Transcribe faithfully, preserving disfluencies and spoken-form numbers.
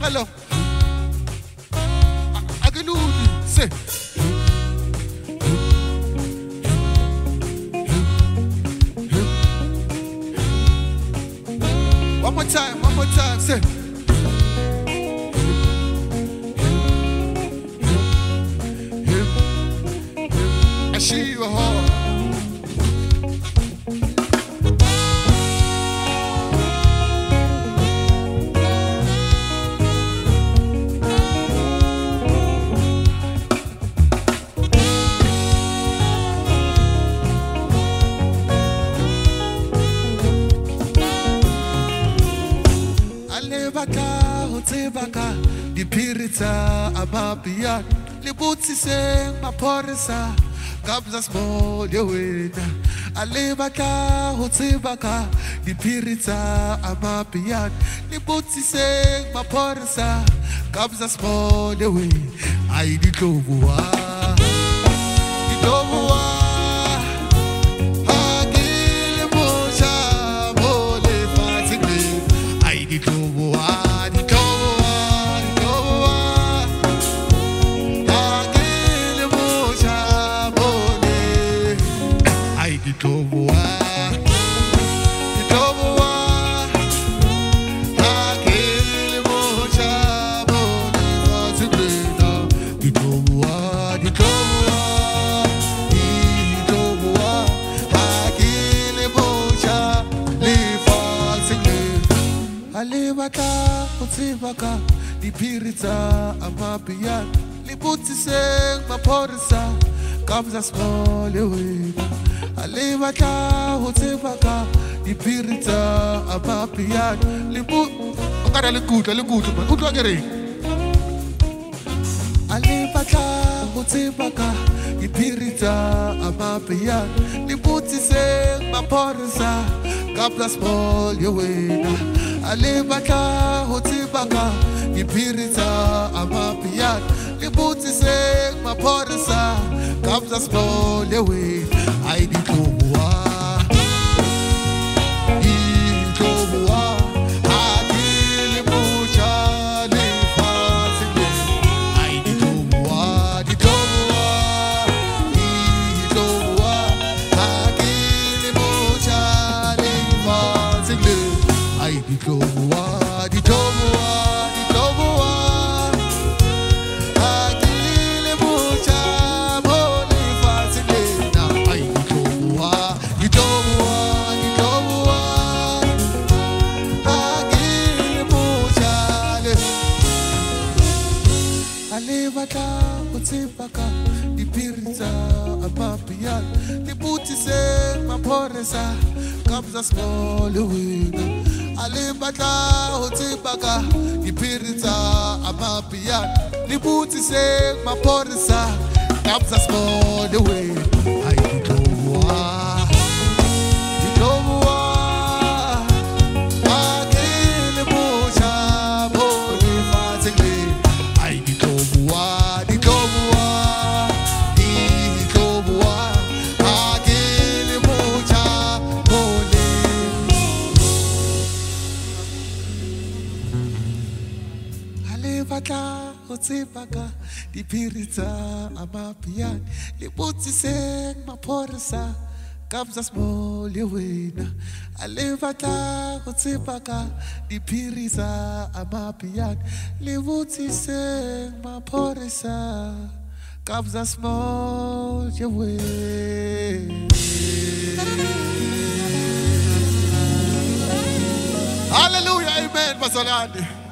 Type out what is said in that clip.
hello. I can do it. Say. One more time, one more time, say. I see you hard. Alebaka, hotebaka, di pirita, ababian, libuti seng maporisa, kabza small yewena. Alebaka, hotebaka, di pirita, ababian, libuti seng maporisa, kabza small yewena. Ay di tobuwa, di tobuwa. Alebaka, hotebaka, di pirita, amapian, libuti seng maporisa, kabza small yewena. Alebaka, hotebaka, di pirita, amapian, libuti. Okada likuta, likuta, man. Utu agere. Alebaka, hotebaka, di pirita, amapian, libuti seng maporisa, kabza small yewena. Alebaka, hotebaka, di pirita, amapian, libuti seng maporisa, kabza small yewena. Ay di tobuwa, di tobuwa, akili mucha le fasile. Ay di tobuwa, di tobuwa, di tobuwa, akili mucha le fasile. Ay di tobuwa, di tobuwa, di tobuwa, akili mucha le fasile. Ay di tobuwa, di tobuwa, di tobuwa, akili mucha le. Alebaka, hotebaka, di pirita, amapian, libuti seng maporisa, kabza small yewena. Alebaka, hotebaka, di pirita, amapian, libuti seng maporisa, kabza small yewena. Ay di tobuwa, di tobuwa, akili mucha le fasile. Ay di tobuwa, di tobuwa, di tobuwa, akili mucha le. Alebaka, hotebaka, di pirita, amapian, libuti seng maporisa, kabza small yewena. Alebaka, hotebaka, di pirita, amapian, libuti seng maporisa, kabza small yewena. Hallelujah, amen, Pastor Andy.